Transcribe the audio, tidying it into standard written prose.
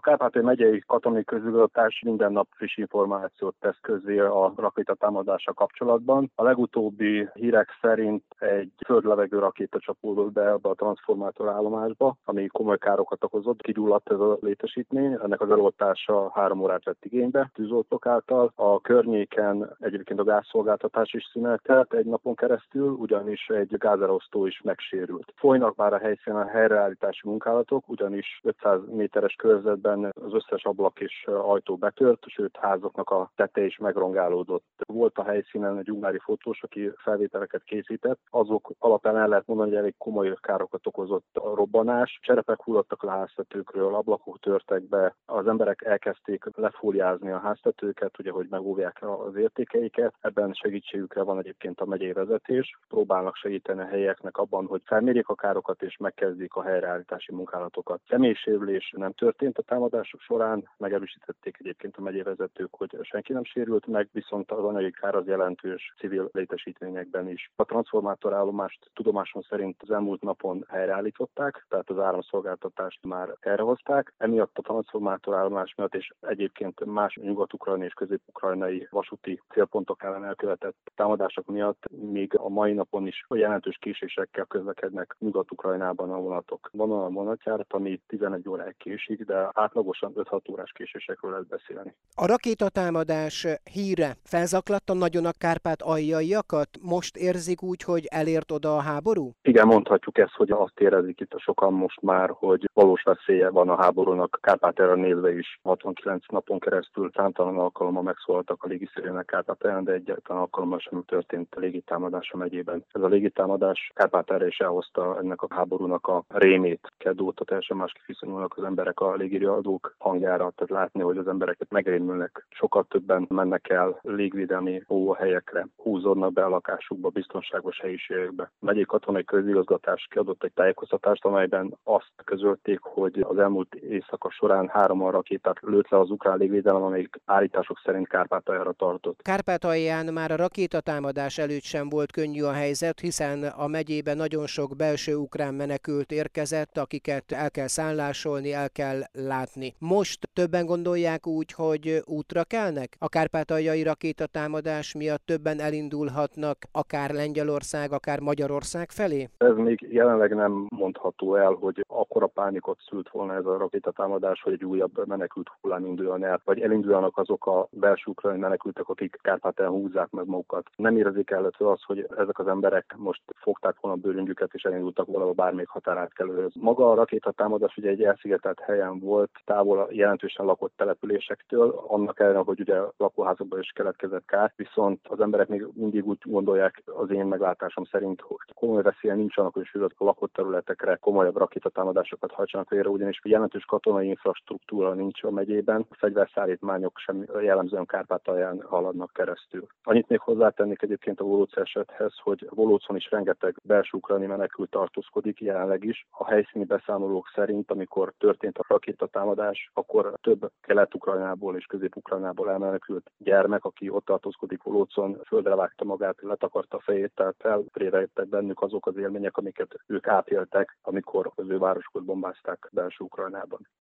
Kárpátaljai megyei katonai közigazgatás minden nap friss információt tesz közzé a rakétatámadással kapcsolatban. A legutóbbi hírek szerint egy föld-levegő rakéta csapódott be ebbe a transformátorállomásba, ami komoly károkat okozott. Kigyulladt ez a létesítmény, ennek az eloltása 3 órát vett igénybe tűzoltók által. A környéken egyébként a gázszolgáltatás is szünetelt egy napon keresztül, ugyanis egy gázelosztó is megsérült. Folynak már a helyszínen a helyreállítási munkálatok, ugyanis 500 méteres körzetben az összes ablak és ajtó betört, sőt házaknak a teteje is megrongálódott. Volt a helyszínen egy ungvári fotós, aki felvételeket készített. Azok alapján el lehet mondani, hogy elég komoly károkat okozott a robbanás. Cserepek hullottak le a háztetőkről, ablakok törtek be, az emberek elkezdték lefóliázni a háztetőket, ugye, hogy megóvják az értékeiket. Ebben segítségükre van egyébként a megyei vezetés. Próbálnak segíteni a helyieknek abban, hogy felmérjék a károkat és megkezdjék a helyreállítási munkálatokat. Személysérülés nem történt a támadások során, megerősítették egyébként a megyei vezetők, hogy senki nem sérült meg, viszont az anyagi kár az jelentős civil létesítményekben is. A transformátorállomást tudomásom szerint az elmúlt napon helyreállították, tehát az áramszolgáltatást már elrehozták. Emiatt a transformátorállomás miatt és egyébként más nyugat-ukrajnai és közép-ukrajnai vasúti célpontok ellen elkövetett támadások miatt még a mai napon is jelentős késésekkel közlekednek Nyugat-Ukrajnában a vonatok. Van olyan vonatjárat, ami 11 óráig késik, de átlagosan 5-6 órás késésekről lehet beszélni. A rakétatámadás híre felzaklatta nagyon a kárpátaljaiakat? Most érzik úgy, hogy elért oda a háború? Igen, mondhatjuk ezt, hogy azt érezik itt sokan most már, hogy valós veszélye van a háborúnak. Kárpátaljára nézve is 69 napon keresztül számtalan alkalommal megszólaltak a légiszirének Kárpátalján, de egyáltalán alkalommal sem történt a légitámadás a megyében. Ez a légitámadás Kárpátaljára is elhozta ennek a háborúnak a rémét. Kedóta teljesen másképp viszonyulnak az emberek a légiriadók hangjára, tehát látni, hogy az embereket megrémülnek. Sokkal többen mennek el légvédelmi óvóhelyekre, húzódnak be a lakásukba, biztonságos helyiségekbe. A megyei katonai közigazgatás kiadott egy tájékoztatást, amelyben azt közölték, hogy az elmúlt éjszaka során 3 rakétát lőtt le az ukrán légvédelem, amelyik állítások szerint Kárpátaljára tartott. Kárpátalján már a rakétatámadás előtt sem volt könnyű a helyzet, hiszen a megyében nagyon sok belső ukrán menekült érkezett, akiket el kell szállásolni, el kell látni. Most többen gondolják úgy, hogy útra kelnek? A kárpátaljai rakétatámadás miatt többen elindulhatnak akár Lengyelország, akár Magyarország felé? Ez még jelenleg nem mondható el, hogy akkora pánikot szült volna ez a rakétatámadás, hogy egy újabb menekült hullám induljon el, vagy elinduljanak azok a belső ukrajnai menekültek, akik Kárpátalján húzzák meg magukat. Nem érzékelhető az, hogy ezek az emberek most fogták volna a bőröngyüket és elindultak valahol bármelyik határátkelőhöz. Maga a rakétatámadás ugye egy elszigetelt helyen volt, távol a jelentősen lakott településektől, annak ellenére, hogy ugye lakóházakban is keletkezett kár, viszont az emberek még mindig úgy gondolják, az én meglátásom szerint, hogy komoly veszélye nincs annak, hogy a lakott területekre komolyabb rakétatámadásokat hajtsanak végre, ugyanis jelentős katonai infrastruktúra nincs a megyében, a fegyverszállítmányok sem jellemzően Kárpátalján haladnak keresztül. Annyit még hozzátennék egyébként a Volóc esethez, hogy Volócon is rengeteg belső ukrajnai menekült tartózkodik jelenleg is. A helyszíni beszámolók szerint, amikor történt a rakétatámadás, akkor több Kelet-Ukrajnából és Közép-Ukrajnából elmenekült gyermek, aki ott tartózkodik Volócon, földre vágta magát, letakarta a fejét, tehát felébredtek bennük azok az élmények, amiket ők átéltek, amikor az ő városukat bombázták belső Ukrajnában.